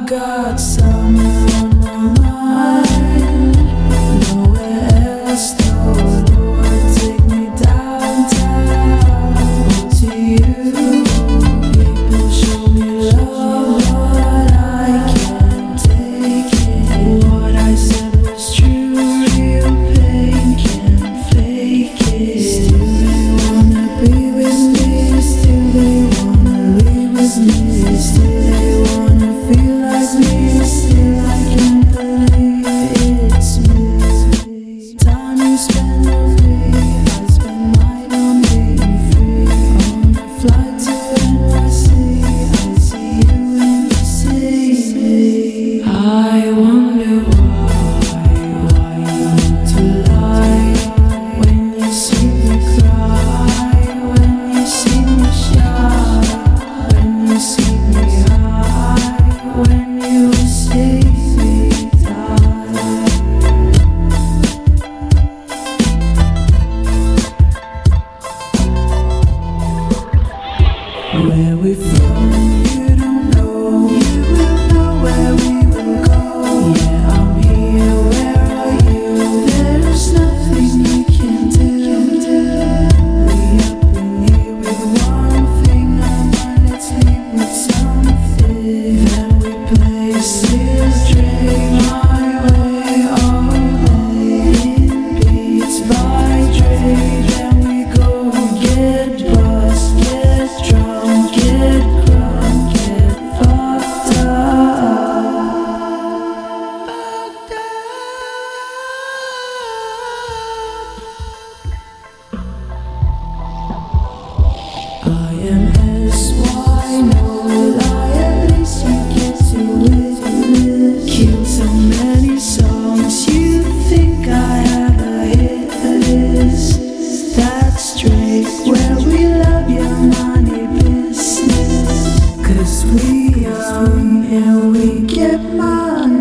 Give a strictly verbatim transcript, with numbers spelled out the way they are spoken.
I got summer on my mind, nowhere else though. Lord, take me downtown. Oh, to you, people show me love, but I can't take it. What I said was true, real pain can't fake it. Still they wanna be with me, still they wanna leave with me, still they wanna feel like me, still I can't believe it's me. Time you spend with me, I spend mine on being free. On the flight to N Y C, I see you and you see me. I wonder why, why you need to lie. When you see me cry, when you see me shout, when you see me high, when you see me die. Where we from, you don't know. You will know where we will go. Yeah, I'm here, where are you? There's nothing you can do. We up in here with one thing, now let's leave with something. Then we play Sears, Drake, my way all day. In Beats by Dre, then we go get buzzed, get drunk, get crunk, get fucked up. Fucked up. I am S Y, no lie, at least you get to witness. Killed so many songs, you think I have a hit list. That's Drake, where we love your money business. Cause we young and we get money.